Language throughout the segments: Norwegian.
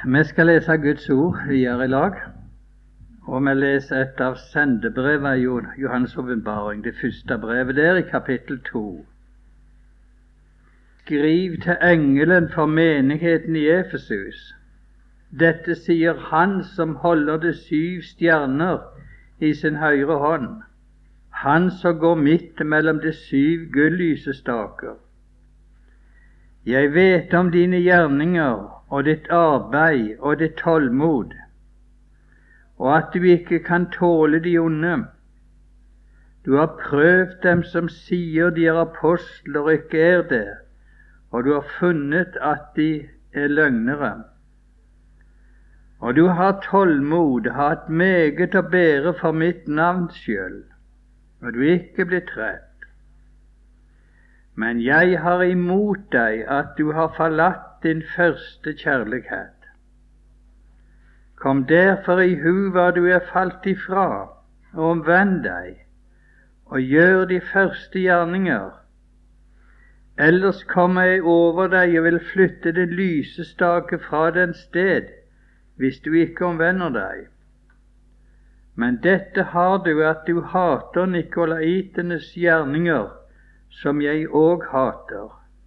Vi skal lese Guds ord videre i lag, og vi leser et av sendebrevet av Johannes åpenbaring, det første brevet der i kapittel 2. Skriv til engelen for menigheten i Efesus. Dette sier han som holder de 7 stjerner i sin høyre hånd, han som går midt mellom de 7 gull-lysestaker. Jeg vet om dine gjerninger og ditt arbeid og ditt tålmod, og at du ikke kan tåle de onde. Du har prøvd dem som sier de er apostler og ikke er det, og du har funnet at de er løgnere. Og du har tålmod, hatt meget å bære for mitt navns skyld, og du er ikke blitt redd. Men jeg har imot deg at du har forlatt din første kjærlighet. Kom derfor i hu hva du er falt ifra, og omvend deg, og gjør de første gjerninger. Ellers kommer jeg over deg og vil flytte den lysestake fra den sted, hvis du ikke omvender deg. Men dette har du, at du hater nikolaitenes gjerninger, som jeg òg hater.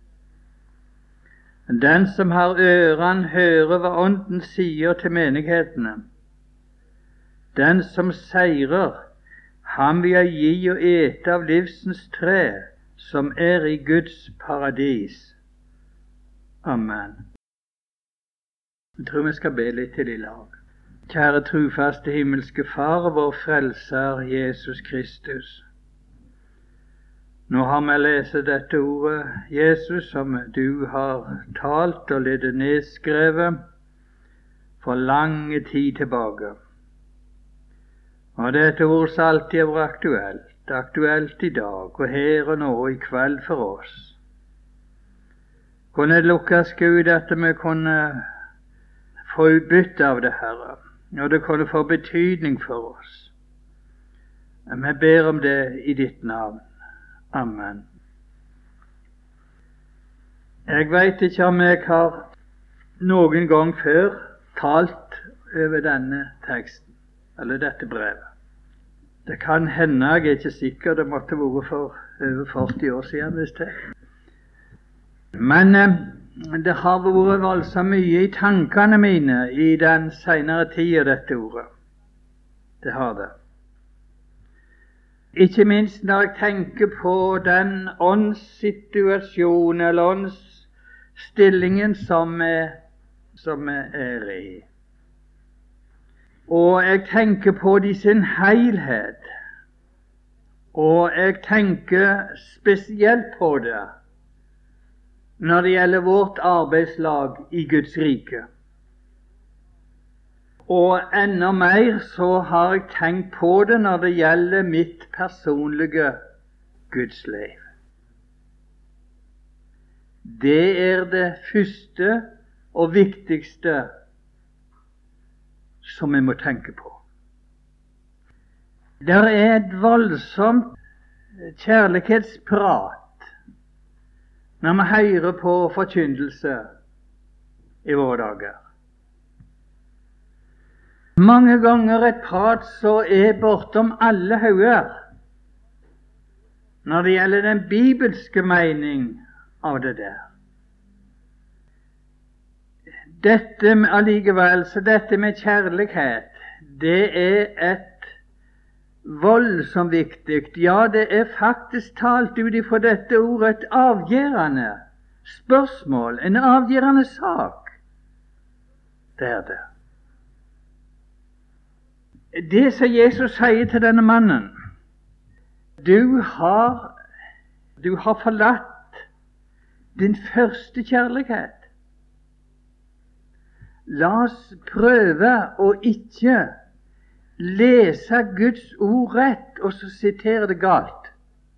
Den som har øren, hører hva Ånden sier til menighetene. Den som seirer, ham vil jeg gi å ete av livsens tre, som er i Guds paradis. Amen. Jeg tror vi skal be litt til i lag. Kjære trufaste himmelske Far, vår frelser Jesus Kristus. Nå har vi lest dette ordet, Jesus, som du har talt og ledet nedskrevet for lange tid tilbake. Og dette ordet som alltid har vært aktuelt i dag, og her og nå i kveld for oss. Kunne det lukkes, Gud, at vi kunne få utbytte av det, Herre, og det kunne få betydning for oss. Vi ber om det i ditt navn. Amen. Jeg vet ikke om jeg har noen gang før talt over denne teksten, eller dette brevet. Det kan hende, jeg er ikke sikker, det måtte være for over 40 år siden, hvis det. Men det har vært voldsomt mye i tankene mine i den senere tid av dette ordet. Det har det. Ikke minst når jeg tenker på den åndssituasjonen eller åndsstillingen som vi er i. Og jeg tenker på de sin helhet. Og jeg tenker spesielt på det når det gjelder vårt arbeidslag i Guds rike. Og enda mer så har jeg tenkt på det når det gjelder mitt personlige gudsliv. Det er det første og viktigste som vi må tenke på. Det er et voldsomt kjærlighetsprat når vi hører på forkynnelse i våre dager. Mange ganger et prat så er bortom alle hauger når det gjelder den bibelske mening av det der. Dette allikevel, så dette med kjærlighet, det er et voldsomt viktig, ja, det er faktisk talt ut ifra dette ordet et avgjørende spørsmål, en avgjørende sak. Det er det. Det som Jesus sier til denne mannen, du har forlatt din første kjærlighet. La oss prøve å ikke lese Guds ord rett og så sitere det galt.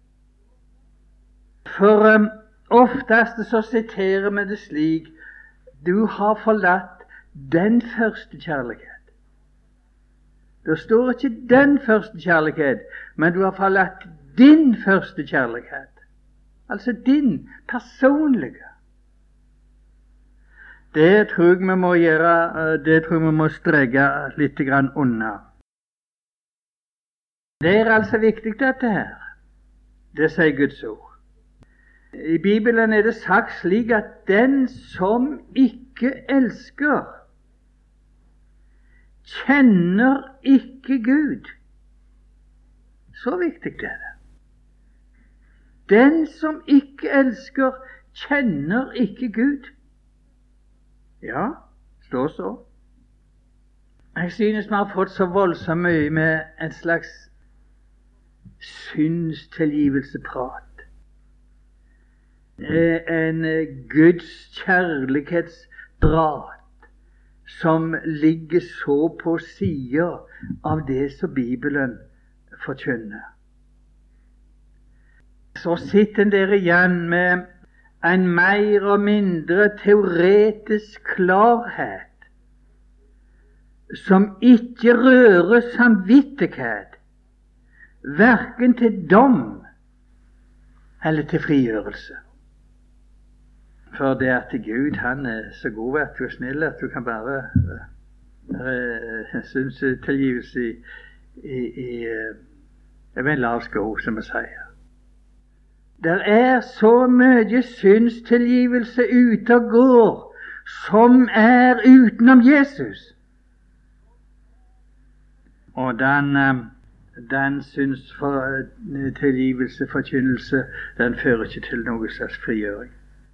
For oftest så siterer vi det slik: du har forlatt den første kjærlighet. Det står ikke den første kjærlighet, men du har forlatt din første kjærlighet. Altså din personlige. Det tror jeg vi må gjøre, det tror jeg vi må streke litt grann unna. Det er altså viktig dette her. Det sier Guds ord. I Bibelen er det sagt slik at den som ikke elsker, kjenner ikke Gud. Så viktig er det. Den som ikke elsker, kjenner ikke Gud. Ja, står så. Jeg synes vi har fått så voldsomt mye med en slags synstilgivelseprat. En Guds kjærlighetsdrat som ligger så på siden av det som Bibelen forkynner. Så sitter en der igjen med en mer og mindre teoretisk klarhet som ikke rører samvittighet, hverken til dom eller til frigjørelse. For det at Gud, han er så god at du er snill at du kan bare synes tilgivelse i en lav sko, som vi sier. Det er så mye synstilgivelse ute og går som er utenom Jesus. Og den synstilgivelse, forkynnelse, den fører ikke til noe slags frigjøring.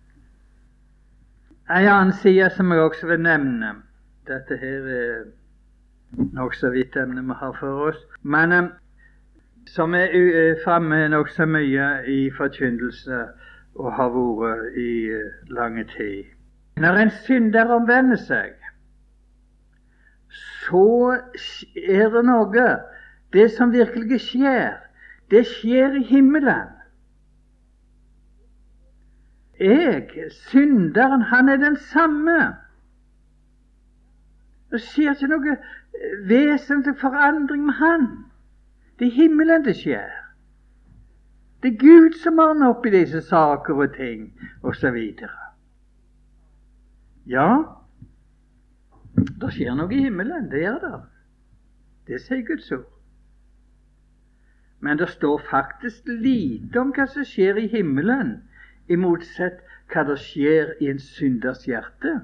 En annen side som jeg også vil nevne, dette her er nok så vidt emne vi har for oss, men som er fremme nok så mye i forkynnelse og har vært i lange tid. Når en synder omvender seg, så er det noe. Det som virkelig skjer, det skjer i himmelen. Synderen, han er den samme. Det skjer ikke noe vesentlig forandring med han. Det er himmelen det skjer. Det er Gud som ordner opp i disse saker og ting, og så videre. Ja, det skjer noe i himmelen, det gjør det. Det sier Guds ord. Men det står faktisk lite om hva som skjer i himmelen, i motsatt hva det skjer i en synders hjerte.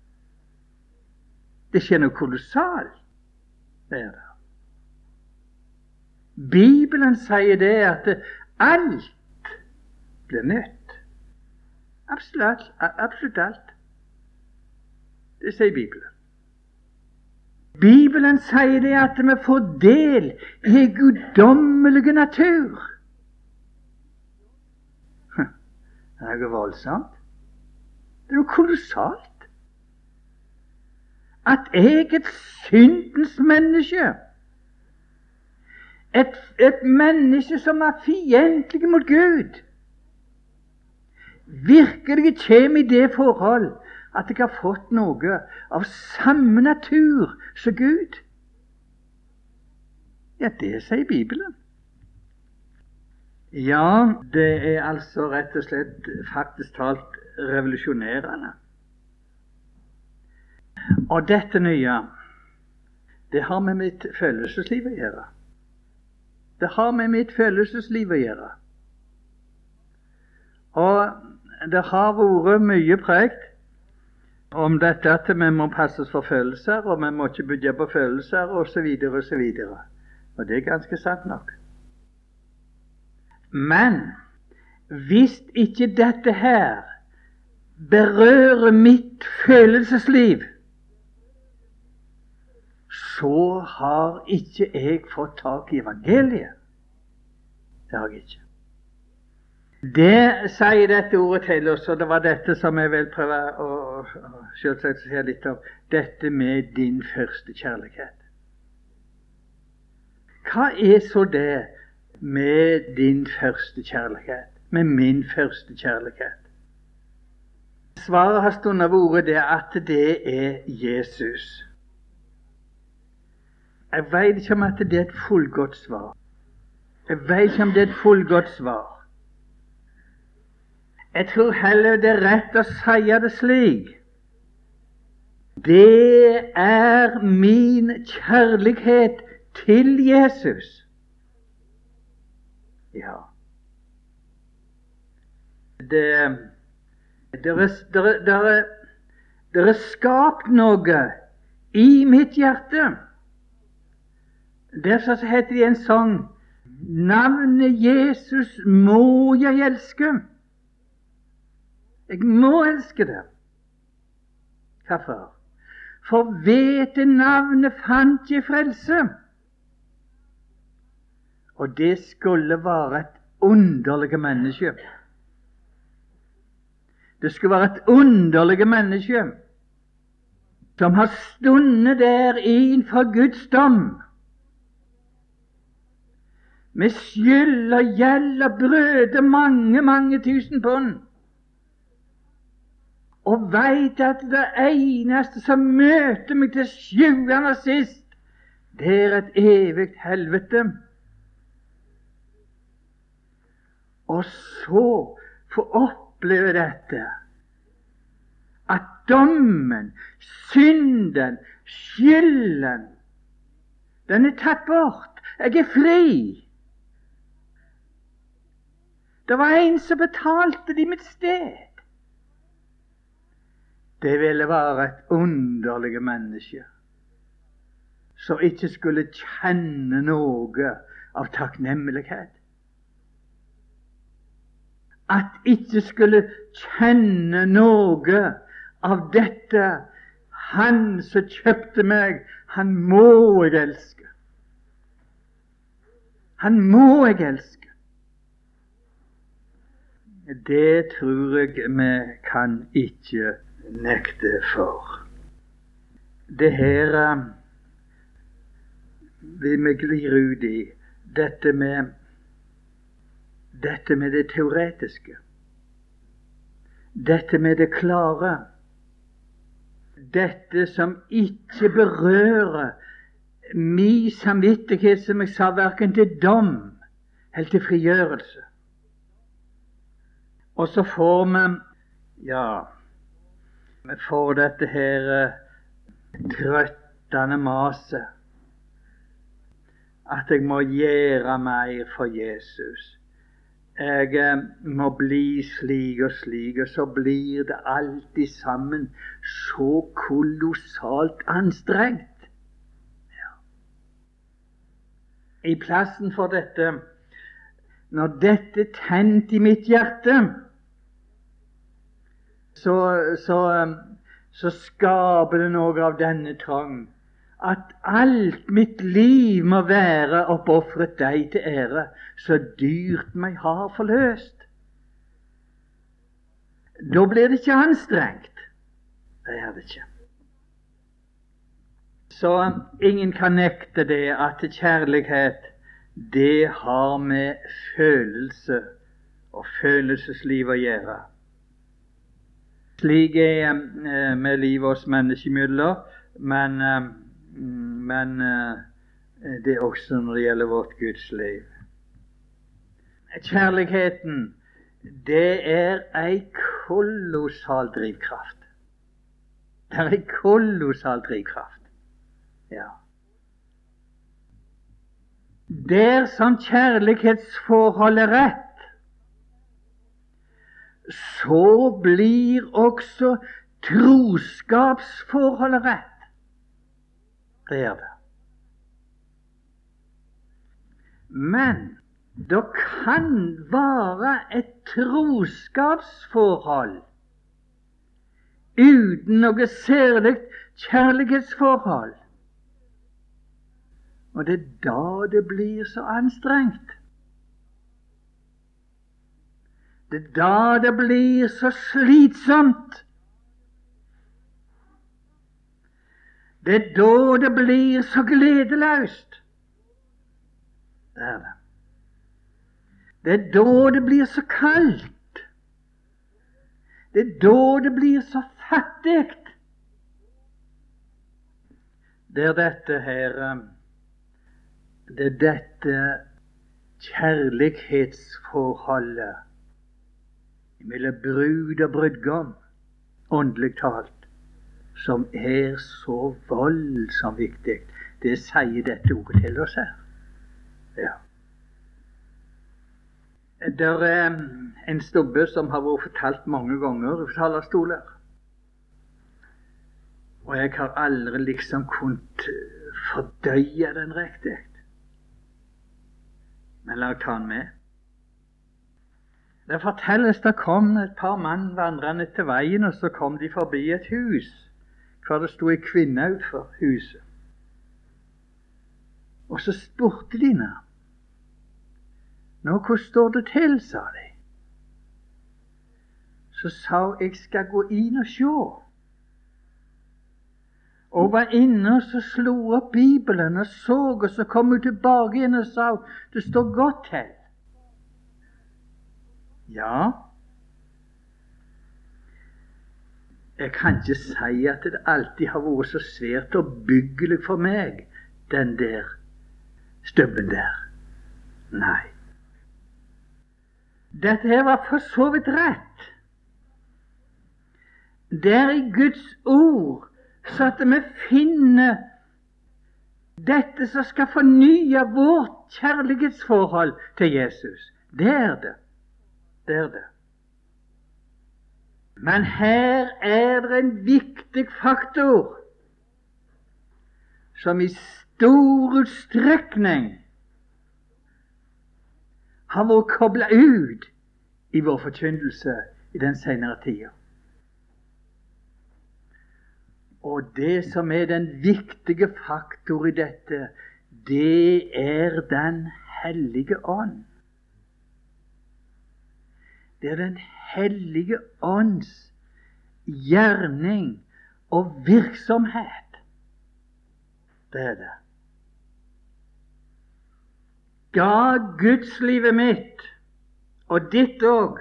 Det skjer noe kolossalt. Det er det. Bibelen sier det at alt blir nytt. Absolutt alt. Det sier Bibelen. Bibelen sier det at vi får del i en guddommelig natur. Det er noe voldsomt. Det er noe kolossalt. At jeg, et syndens menneske, et menneske som er fiendtlig mot Gud, virkelig kommer i det forhold at jeg har fått noe av samme natur som Gud. Ja, det sier Bibelen. Ja, det er altså rett og slett faktisk talt revolusjonerende. Og dette nye, det har med mitt følelsesliv å gjøre. Det har med mitt følelsesliv å gjøre. Og det har vært mye prekt om dette at vi må passes for følelser, og vi må ikke bygge på følelser, og så videre og så videre. Og det er ganske sant nok. Men hvis ikke dette her berører mitt følelsesliv, så har ikke jeg fått tak i evangeliet. Det har jeg ikke. Det sier dette ordet til oss, og det var dette som jeg vil prøve å selvsagt si litt om. Dette med din første kjærlighet. Hva er så det med din første kjærlighet? Med min første kjærlighet? Svaret har stundet vært det at det er Jesus. Jeg vet ikke om at det er et fullgodt svar. Jeg vet ikke om det er et fullgodt svar. Jeg tror heller det er rett å si det slik det er min kjærlighet til Jesus. Ja. Det er skapt noe i mitt hjerte. Derfor så heter det en sang: navnet Jesus må jeg elske. Jeg må elske det. Hvorfor? For ved det navnet fant jeg frelse. Og det skulle være et underlig menneske. Det skulle være et underlig menneske som har stundet der innenfor Guds dom, med skyld og gjeld og brøde mange tusen pund, og veit at det eneste som møter meg til sjuende og sist, det er et evig helvete. Og så få oppleve dette, at dommen, synden, skylden, den er tatt bort. Jeg er fri. Det var en som betalte det i mitt sted. Det ville være et underlig menneske som ikke skulle kjenne noe av takknemlighet. At ikke skulle kjenne noe av dette. Han som kjøpte meg, han må jeg elske. Han må jeg elske. Det tror jeg vi kan ikke nekte for. Det her vil vi glir ut i, dette med det teoretiske, dette med det klare, dette som ikke berører min samvittighet, som jeg sa, hverken til dom eller til frigjørelse. Og så får vi får dette her trøttende maset, at jeg må gjøre mer for Jesus. Jeg må bli slik og slik, og så blir det alltid sammen så kolossalt anstrengt. Ja. I plassen for dette, når dette er tent i mitt hjerte, så skaper det noe av denne trang, at alt mitt liv må være oppofret deg til ære, så dyrt meg har forløst. Da blir det ikke anstrengt. Det er det ikke. Så ingen kan nekte det at kjærlighet, det har med følelse og følelsesliv å gjøre. Slik er med livet oss mennesker imellom, men det er også når det gjelder vårt Guds liv. Kjærligheten, det er ei kolossal drivkraft. Det er ei kolossal drivkraft. Ja. Der som kjærlighetsforhold er rett, så blir også troskapsforholdet rett. Det er det. Men det kan være et troskapsforhold uten noe særlig kjærlighetsforhold. Og det er da det blir så anstrengt. Det er da det blir så slitsomt. Det er da det blir så gledeløst. Det er det. Det er da det blir så kaldt. Det er da det blir så fattig. Det er dette her, det er dette kjærlighetsforholdet mellom brud og brudgom, åndelig talt, som er så voldsomt viktig. Det sier dette ordet til oss her. Ja. Det er en stubbe som har vært fortalt mange ganger i talerstoler. Og jeg har aldri liksom kunnet fordøye den riktig. Men la oss ta den med. Det fortelles det kom et par mann vandrende til veien, og så kom de forbi et hus, hvor det stod en kvinne utenfor huset. Og så spurte de henne. Nå, hvordan står det til, sa de. Så sa hun, jeg skal gå inn og se. Og var inne og så slo opp Bibelen og så, og så kom hun tilbake igjen og sa, det står godt til. Ja, jeg kan ikke si at det alltid har vært så svært og byggelig for meg, den der stubben der. Nei. Dette her var for så vidt rett. Det er i Guds ord så at vi finner dette som skal fornye vårt kjærlighetsforhold til Jesus. Det er det. Det er det. Men her er det en viktig faktor som i stor utstrekning har vært koblet ut i vår forkynnelse i den senere tida. Og det som er den viktige faktor i dette, det er Den hellige ånd. Det er Den hellige ånds gjerning og virksomhet. Det er det. Ga gudslivet mitt, og ditt òg,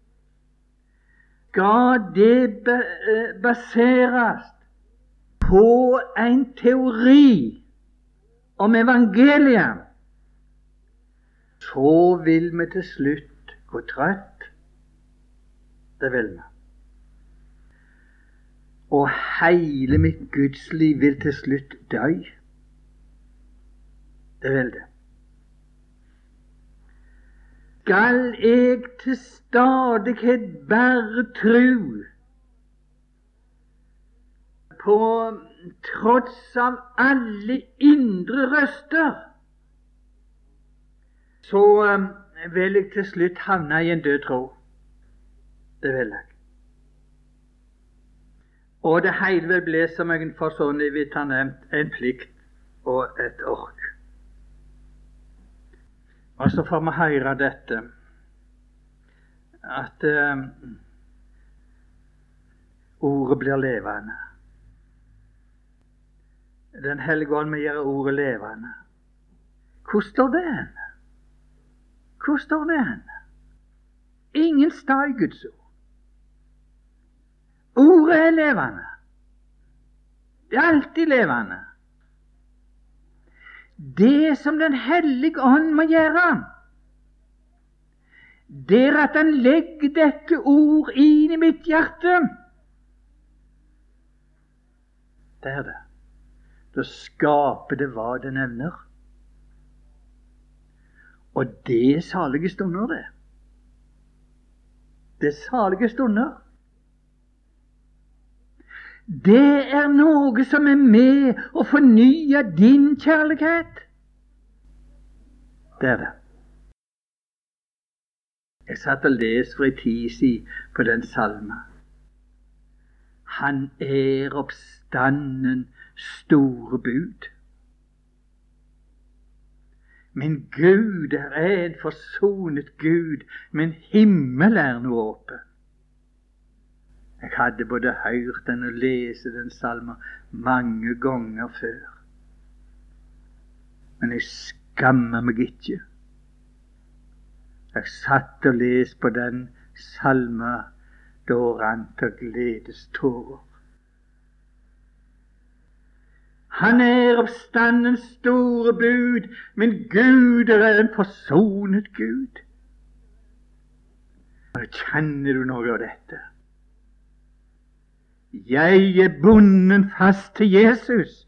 ga det baseres på en teori om evangeliet, så vil vi til slutt gå trøtt. Det vil vi. Og hele mitt gudsliv vil til slutt dø. Det vil det. Skal jeg til stadighet bare tru på tross av alle indre røster, så vil jeg til slutt havne i en død tro. Det vil jeg. Og det hele vil bli som jeg for sånn vidt har nevnt, en plikt og et ork. Og så får vi høre dette, at ordet blir levende. Den hellige ånd må gjøre ordet levende. Hvor står det hen? Hvor står det hen? Ingen sted i Guds ord. Ordet er levende. Det er alltid levende. Det som Den hellige ånd må gjøre, det er at han legger dette ord inn i mitt hjerte. Det er det. Da skaper det hva det nevner. Og det er salige stunder, det. Det er salige stunder. Det er noe som er med å fornye din kjærlighet. Det er det. Jeg satt og leste for en tid siden på den salmen. Han er oppstanden store bud. Min Gud er en forsonet Gud, min himmel er nå åpen. Jeg hadde både hørt den og lest den salmen mange ganger før. Men jeg skammer meg ikke. Jeg satt og leste på den salmen, da rant av gledestårer. Han er oppstandens store bud, men Gud er en forsonet Gud. Kjenner du noe av dette? Jeg er bundet fast til Jesus.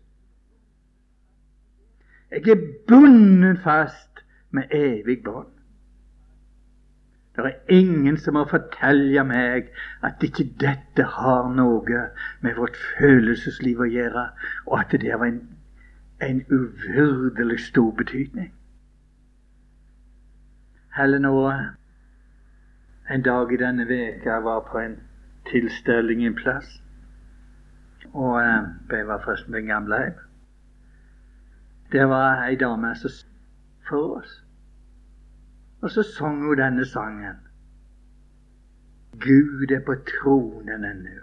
Jeg er bundet fast med evig bånd. Det er ingen som må fortelle meg at ikke dette har noe med vårt følelsesliv å gjøre, og at det har en uvurderlig stor betydning. Heller nå en dag i denne veka jeg var på en tilstelning i en plass, og jeg var først med en gamle hjem. Det var ei dame som for oss, og så sang hun denne sangen. Gud er på tronen ennå,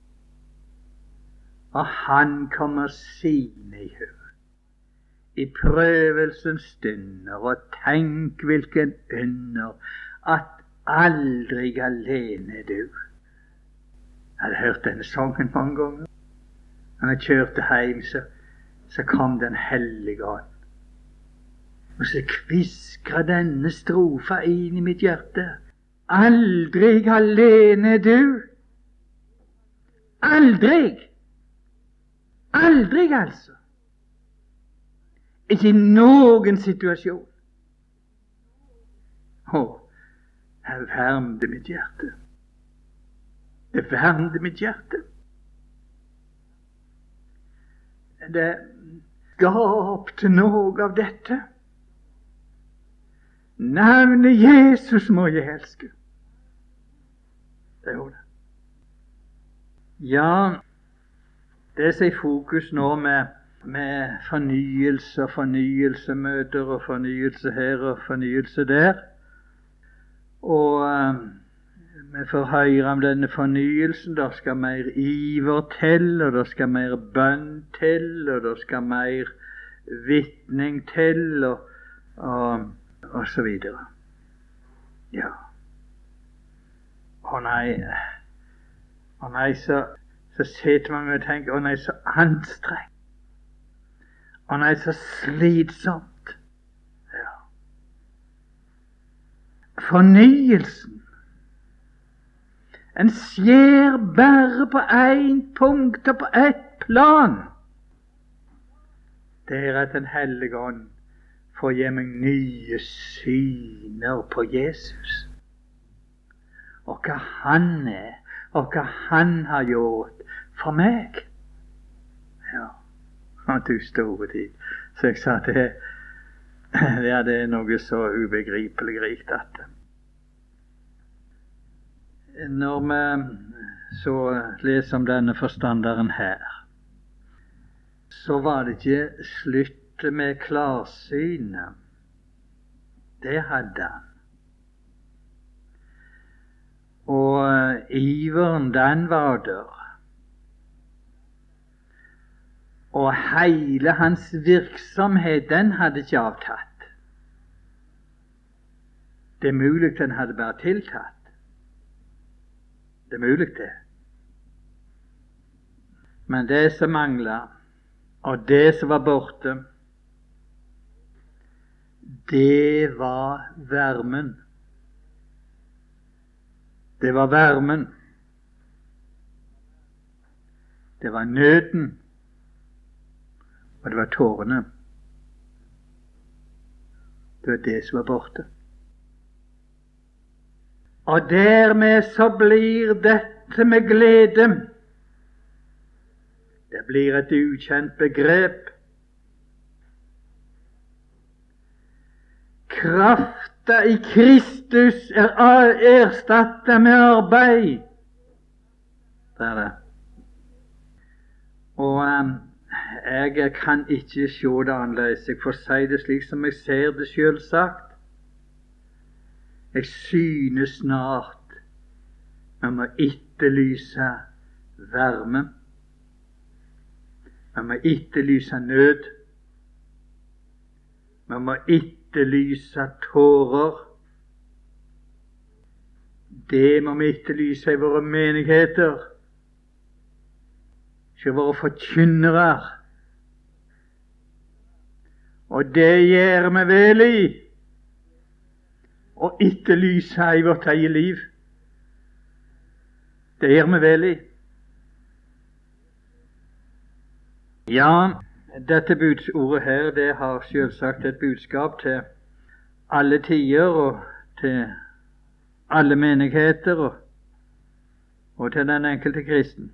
og han kommer sine i hu i prøvelsens stunder, og tenk hvilken under at aldri alene du. Jeg hadde hørt denne sangen mange ganger. Når jeg kjørte hjem, så kom Den hellige ånd. Og så kviskret denne strofa inn i mitt hjerte. Aldri alene du. Aldri. Aldri, altså. Ikke i noen situasjon. Det varmte mitt hjerte. Det varmte mitt hjerte. Det skapte noe av dette. Navnet Jesus må jeg elske. Det gjorde det. Ja, det som er i fokus nå med fornyelse og fornyelsemøter og fornyelse her og fornyelse der. Og vi får høre om denne fornyelsen. Det skal mer iver til, og det skal mer bønn til, og det skal mer vitning til, og så videre. Ja. Å nei, så sitter man og tenker, å nei, så anstrengt. Å nei, så slitsomt. Ja. Fornyelsen, en skjer bare på én punkt og på ett plan. Det er at Den hellige ånd får gi meg nye syner på Jesus, og hva han er, og hva han har gjort for meg. Ja, og du store tid. Så jeg sa det er noe så ubegripelig rikt at når vi så leser om denne forstanderen her, så var det ikke slutt med klarsynet. Det hadde han. Og iveren, den var der. Og hele hans virksomhet, den hadde ikke avtatt. Det er mulig den hadde bare tiltatt. Det er mulig det. Men det som manglet, og det som var borte, det var varmen. Det var varmen. Det var nøden. Og det var tårene. Det var det som var borte. Og dermed så blir dette med glede. Det blir et ukjent begrep. Krafta i Kristus er erstattet med arbeid. Det er det. Og jeg kan ikke se det annerledes. Jeg får si det slik som jeg ser det selvsagt. Jeg synes snart vi må etterlyse varme. Vi må etterlyse nød. Vi må etterlyse tårer. Det må vi etterlyse i våre menigheter, ikke våre forkynnere. Og det gjør vi vel i å etterlyse i vårt eget liv. Det gjør vi vel i. Ja, dette budsordet her, det har selvsagt et budskap til alle tider og til alle menigheter og til den enkelte kristen.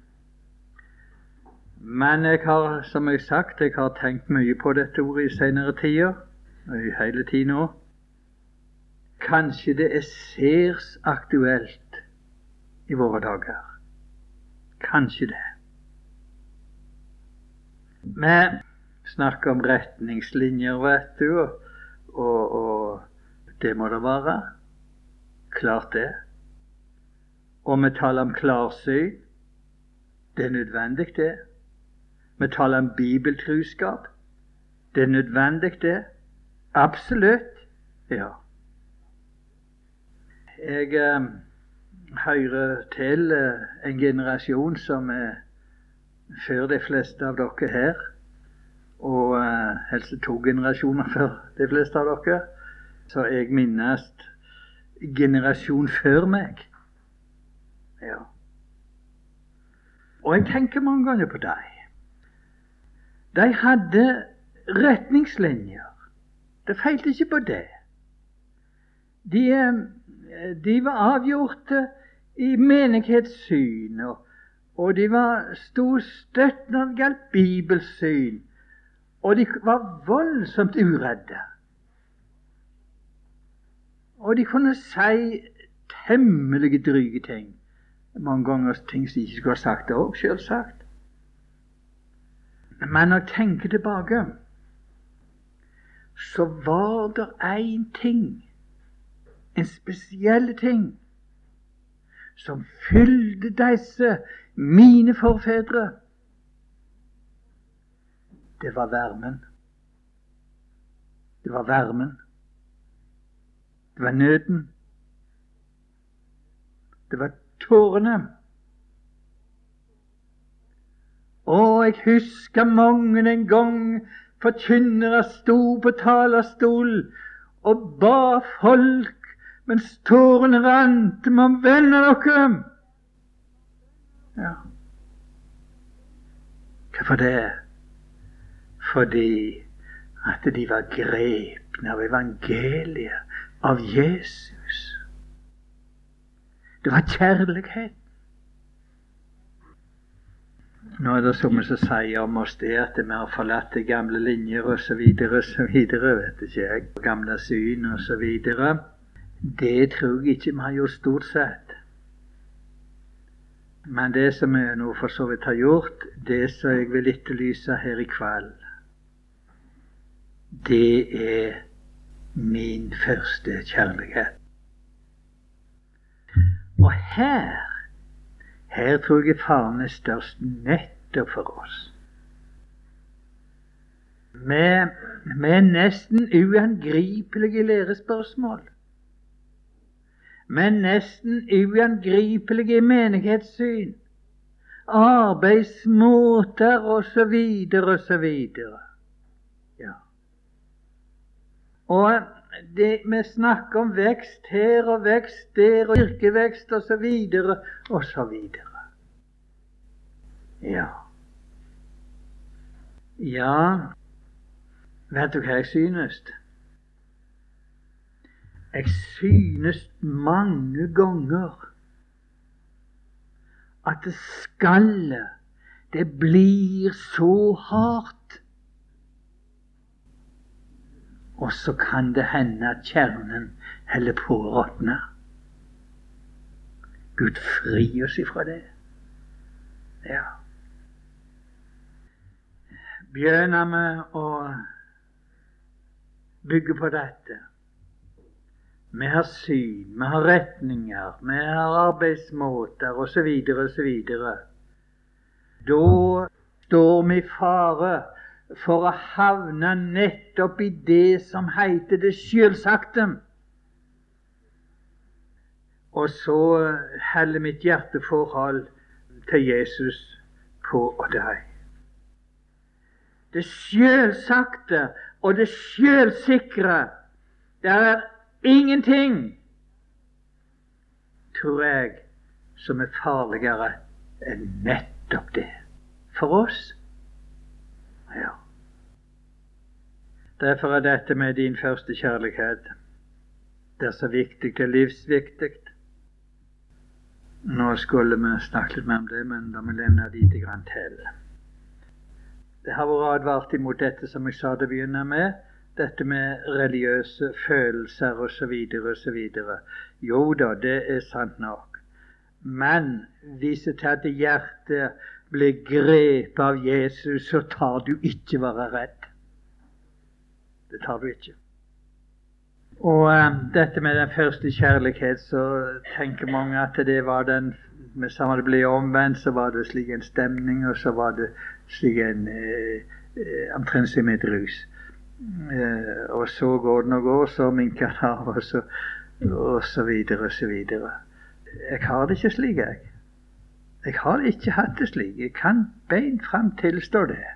Men jeg har, som jeg sagt, jeg har tenkt mye på dette ordet i senere tider, og i hele tiden nå. Kanskje det er særs aktuelt i våre dager. Kanskje det. Vi snakker om retningslinjer, vet du, og det må det være. Klart det. Og vi taler om klarsyn. Det er nødvendig, det. Vi taler om bibeltruskap. Det er nødvendig, det. Absolutt. Ja. Jeg hører til en generasjon som er før de fleste av dere her, og helst 2 generasjoner før de fleste av dere. Så jeg minnes generasjon før meg. Ja. Og jeg tenker mange ganger på dem. De hadde retningslinjer. Det feilte ikke på det. De var avgjorte i menighetssyn, og de stod støtt når det gjaldt bibelsyn, og de var voldsomt uredde. Og de kunne si temmelige dryge ting. Mange ganger ting som de ikke skulle ha sagt det også, selvsagt. Men når jeg tenker tilbake, så var det en ting, en spesiell ting, som fylte disse mine forfedre. Det var varmen. Det var varmen. Det var nøden. Det var tårene. Og jeg husker mange en gang forkynnere sto på talerstol og ba folk mens tårene rant, om venner dere. Ja. Hvorfor det? Fordi at de var grepne av evangeliet, av Jesus. Det var kjærlighet. Nå er det som som sier om oss det at vi har forlatt de gamle linjer og så videre, vet ikke jeg, gamle syn og så videre. Det tror jeg ikke vi har gjort stort sett. Men det som vi nå for så vidt har gjort, det som jeg vil etterlyse her i kveld, det er min første kjærlighet. Og her tror jeg faren er størst nettopp for oss. Med nesten uangripelige lærespørsmål. Med nesten uangripelige menighetssyn. Arbeidsmåter og så videre og så videre. Ja. Og vi snakker om vekst her og vekst der og yrkevekst og så videre og så videre. Ja. Ja, vet du hva jeg synes? Jeg synes mange ganger at det skallet, det blir så hardt. Og så kan det hende at kjernen holder på å råtne. Gud fri oss ifra det. Ja. Begynner vi å bygge på dette. Vi har syn, vi har retninger, vi har arbeidsmåter og så videre og så videre. Da står vi i fare for å havne nettopp i det som heter det selvsagte. Og så holder mitt hjerteforhold til Jesus på og deg. Det selvsagte og det selvsikre, det er ingenting, tror jeg, som er farligere enn nettopp det. For oss. Ja. Derfor er dette med din første kjærlighet det er så viktig, det er livsviktig. Nå skulle vi snakke litt mer om det, men da må vi levne lite grann til. Det har vært advart imot dette, som jeg sa til å begynne med, dette med religiøse følelser og så videre og så videre. Jo da, det er sant nok. Men hvis det til at hjertet blir grepet av Jesus, så tar du ikke være redd. Det tar du ikke. Og dette med den første kjærlighet, så tenker mange at det var den, med samme det ble omvendt, så var det slik en stemning, og så var det slik en omtrent som et rus. Og så går den og går, så minker den av, og så videre og så videre. Jeg har det ikke slik, jeg. Jeg har ikke hatt det slik. Jeg kan beint frem tilstå det.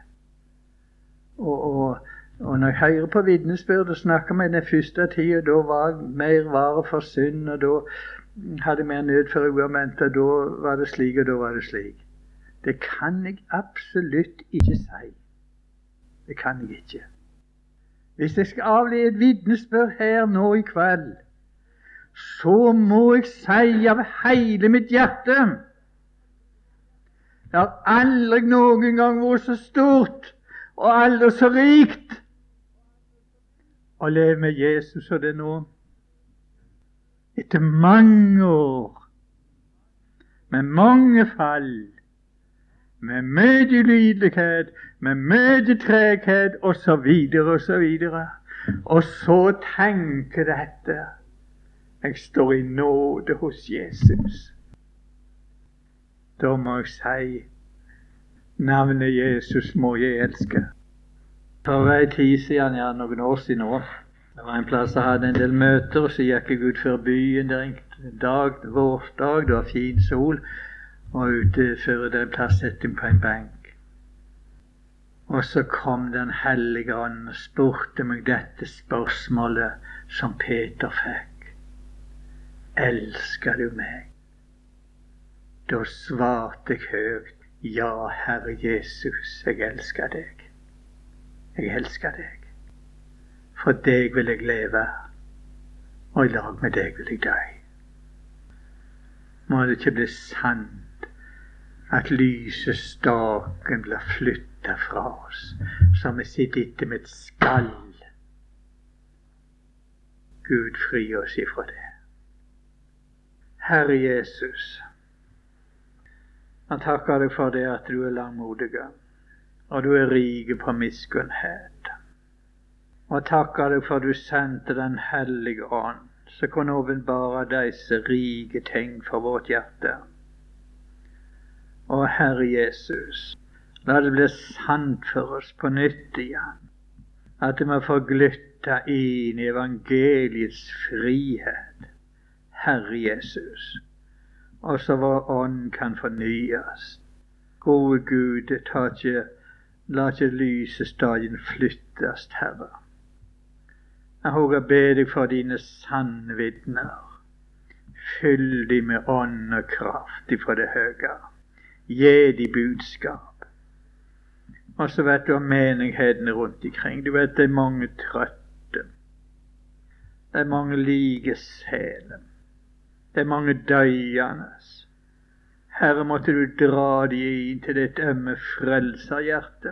Og når jeg hører på vitnesbyrd og snakker med den første tiden, da var mer vare for synd, og da hadde jeg mer nød for uomvendt, og da var det slik, og da var det slik. Det kan jeg absolutt ikke si. Det kan jeg ikke. Hvis jeg skal avlegge et vitnesbyrd her nå i kveld, så må jeg si av hele mitt hjerte, det har aldri noen gang vært så stort, og aldri så rikt, å leve med Jesus og det nå. Etter mange år, med mange fall, med mye lidelighet, med mye treghet, og så videre og så videre. Og så tenker dette, jeg står i nåde hos Jesus. Da må jeg si, navnet Jesus må jeg elske. For en tid siden, ja, noen år siden nå, det var en plass jeg hadde en del møter, og så gikk jeg ut for byen, det var en dag, vårdag, det var fin sol, og ute før den plass sette på en benk. Og så kom Den hellige ånd og spurte meg dette spørsmålet som Peter fikk. Elsker du meg? Da svarte jeg høyt, ja, Herre Jesus, jeg elsker deg. Jeg elsker deg. For deg vil jeg leve, og i lag med deg vil jeg dø. Må det ikke bli sant at lysestaken blir flyttet fra oss, som vi sitter etter med et skall. Gud fri oss ifra det. Herre Jesus, jeg takker deg for det at du er langmodig, og du er rik på miskunnhet. Og takker deg for du sendte Den hellige ånd, som kunne åpenbare disse rike ting for vårt hjerte. Og Herre Jesus, la det bli sant for oss på nytt igjen, at vi får glytte inn i evangeliets frihet, Herre Jesus, og så vår ånd kan fornyes. Gode Gud, la ikke lysestaken flyttes, Herre. Jeg håper ber deg for dine sanne vitner. Fyll de med ånd og kraft ifra det høye. Gi de budskap. Og så vet du om menighetene rundt omkring. Du vet det er mange trøtte. Det er mange like seler. Det er mange døyende. Herre, måtte du dra de inn til ditt ømme frelserhjerte.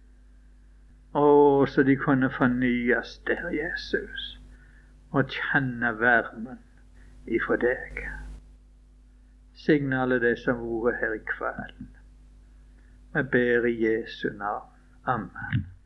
Så de kunne fornyes der, Jesus, og kjenne varmen ifra deg. Signe alle de som har vært her i kveld. Jeg ber i Jesu navn. Amen.